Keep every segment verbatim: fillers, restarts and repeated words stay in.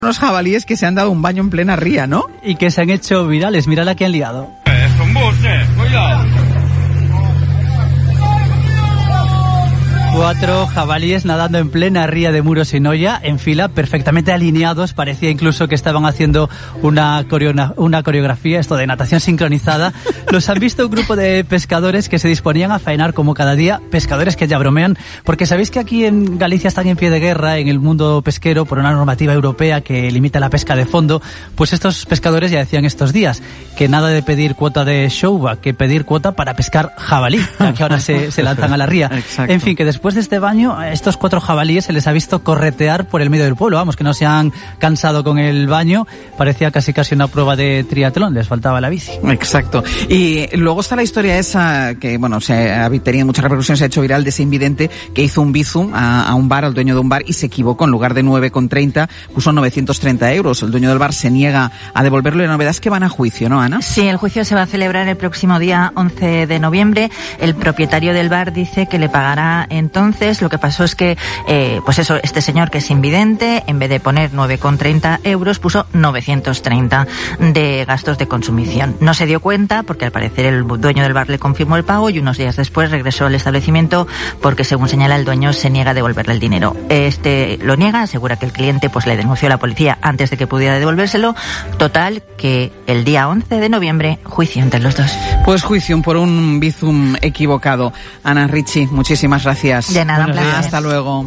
Unos jabalíes que se han dado un baño en plena ría, ¿no? Y que se han hecho virales. Mira la que han liado. Es un bus, eh. Cuidado. Cuatro jabalíes nadando en plena ría de Muros y Noia, en fila, perfectamente alineados. Parecía incluso que estaban haciendo una, coreo- una coreografía, esto de natación sincronizada. Los han visto un grupo de pescadores que se disponían a faenar como cada día, pescadores que ya bromean, porque sabéis que aquí en Galicia están en pie de guerra en el mundo pesquero por una normativa europea que limita la pesca de fondo. Pues estos pescadores ya decían estos días que nada de pedir cuota de showback, que pedir cuota para pescar jabalí, ya que ahora se, se lanzan a la ría. Exacto. En fin, que después Después de este baño, a estos cuatro jabalíes se les ha visto corretear por el medio del pueblo. Vamos, que no se han cansado con el baño. Parecía casi casi una prueba de triatlón. Les faltaba la bici. Exacto. Y luego está la historia esa que, bueno, se ha tenido muchas repercusiones, se ha hecho viral, de ese invidente que hizo un bizum a, a un bar, al dueño de un bar, y se equivocó. En lugar de nueve con treinta, puso novecientos treinta euros. El dueño del bar se niega a devolverlo y la novedad es que van a juicio, ¿no, Ana? Sí, el juicio se va a celebrar el próximo día once de noviembre. El propietario del bar dice que le pagará en Entonces, lo que pasó es que, eh, pues eso, este señor que es invidente, en vez de poner nueve con treinta euros, puso novecientos treinta de gastos de consumición. No se dio cuenta porque al parecer el dueño del bar le confirmó el pago y unos días después regresó al establecimiento porque, según señala, el dueño se niega a devolverle el dinero. Este lo niega, asegura que el cliente pues le denunció a la policía antes de que pudiera devolvérselo. Total, que el día once de noviembre, juicio entre los dos. Pues juicio por un bizum equivocado. Ana Ricci, muchísimas gracias. De nada, un placer. Hasta luego.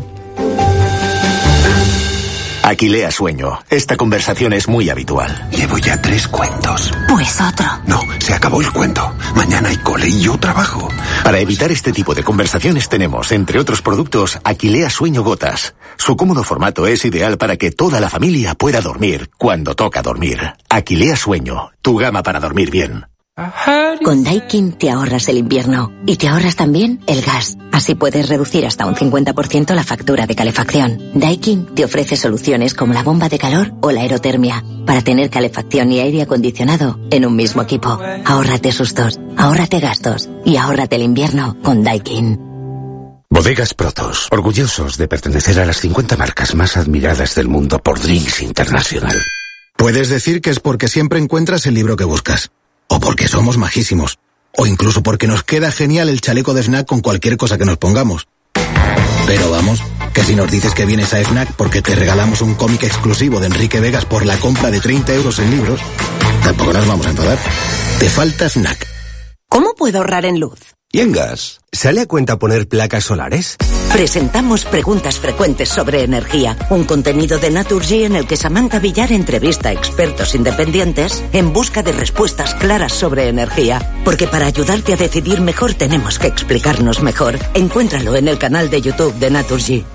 Aquilea Sueño. Esta conversación es muy habitual. Llevo ya tres cuentos. Pues otro. No, se acabó el cuento. Mañana hay cole y yo trabajo. Para evitar este tipo de conversaciones tenemos, entre otros productos, Aquilea Sueño Gotas. Su cómodo formato es ideal para que toda la familia pueda dormir cuando toca dormir. Aquilea Sueño, tu gama para dormir bien. Con Daikin te ahorras el invierno y te ahorras también el gas. Así puedes reducir hasta un cincuenta por ciento la factura de calefacción. Daikin te ofrece soluciones como la bomba de calor o la aerotermia para tener calefacción y aire acondicionado en un mismo equipo. Ahórrate sustos, ahórrate gastos y ahórrate el invierno con Daikin. Bodegas Protos, orgullosos de pertenecer a las cincuenta marcas más admiradas del mundo por Drinks International. Puedes decir que es porque siempre encuentras el libro que buscas. O porque somos majísimos. O incluso porque nos queda genial el chaleco de Fnac con cualquier cosa que nos pongamos. Pero vamos, que si nos dices que vienes a Fnac porque te regalamos un cómic exclusivo de Enrique Vegas por la compra de treinta euros en libros, tampoco nos vamos a enfadar. Te falta Fnac. ¿Cómo puedo ahorrar en luz? ¿Y en gas? ¿Sale a cuenta poner placas solares? Presentamos Preguntas Frecuentes sobre Energía, un contenido de Naturgy en el que Samantha Villar entrevista a expertos independientes en busca de respuestas claras sobre energía. Porque para ayudarte a decidir mejor tenemos que explicarnos mejor. Encuéntralo en el canal de YouTube de Naturgy.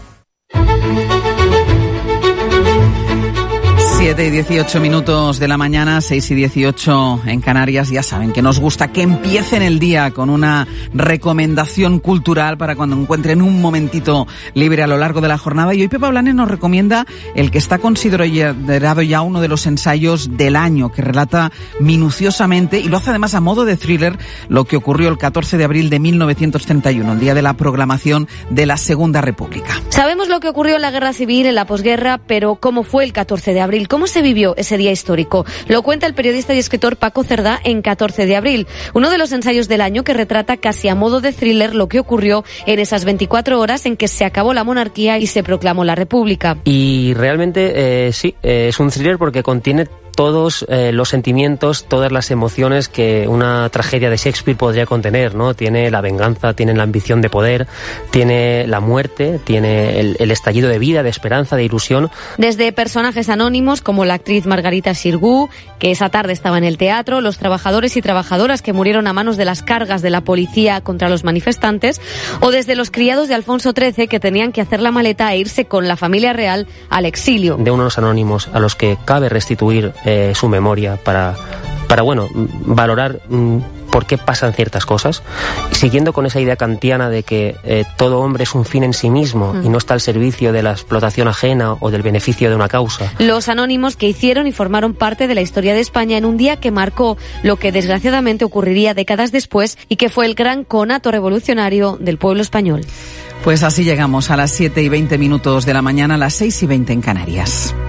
siete y dieciocho minutos de la mañana, seis y dieciocho en Canarias. Ya saben que nos gusta que empiecen el día con una recomendación cultural para cuando encuentren un momentito libre a lo largo de la jornada. Y hoy Pepa Blanes nos recomienda el que está considerado ya uno de los ensayos del año, que relata minuciosamente, y lo hace además a modo de thriller, lo que ocurrió el catorce de abril de mil novecientos treinta y uno, el día de la proclamación de la Segunda República. Sabemos lo que ocurrió en la Guerra Civil, en la posguerra, pero ¿cómo fue el catorce de abril? ¿Cómo se vivió ese día histórico? Lo cuenta el periodista y escritor Paco Cerdá en catorce de abril, uno de los ensayos del año que retrata casi a modo de thriller lo que ocurrió en esas veinticuatro horas en que se acabó la monarquía y se proclamó la República. Y realmente eh, sí, eh, es un thriller porque contiene todos eh, los sentimientos, todas las emociones que una tragedia de Shakespeare podría contener, ¿no? Tiene la venganza, tiene la ambición de poder, tiene la muerte, tiene el, el estallido de vida, de esperanza, de ilusión. Desde personajes anónimos como la actriz Margarita Xirgu, que esa tarde estaba en el teatro, los trabajadores y trabajadoras que murieron a manos de las cargas de la policía contra los manifestantes, o desde los criados de Alfonso trece que tenían que hacer la maleta e irse con la familia real al exilio. De unos anónimos a los que cabe restituir Eh, su memoria para, para bueno, valorar mm, por qué pasan ciertas cosas, siguiendo con esa idea kantiana de que eh, todo hombre es un fin en sí mismo mm. y no está al servicio de la explotación ajena o del beneficio de una causa. Los anónimos que hicieron y formaron parte de la historia de España en un día que marcó lo que desgraciadamente ocurriría décadas después y que fue el gran conato revolucionario del pueblo español. Pues así llegamos a las siete y veinte minutos de la mañana, a las seis y veinte en Canarias.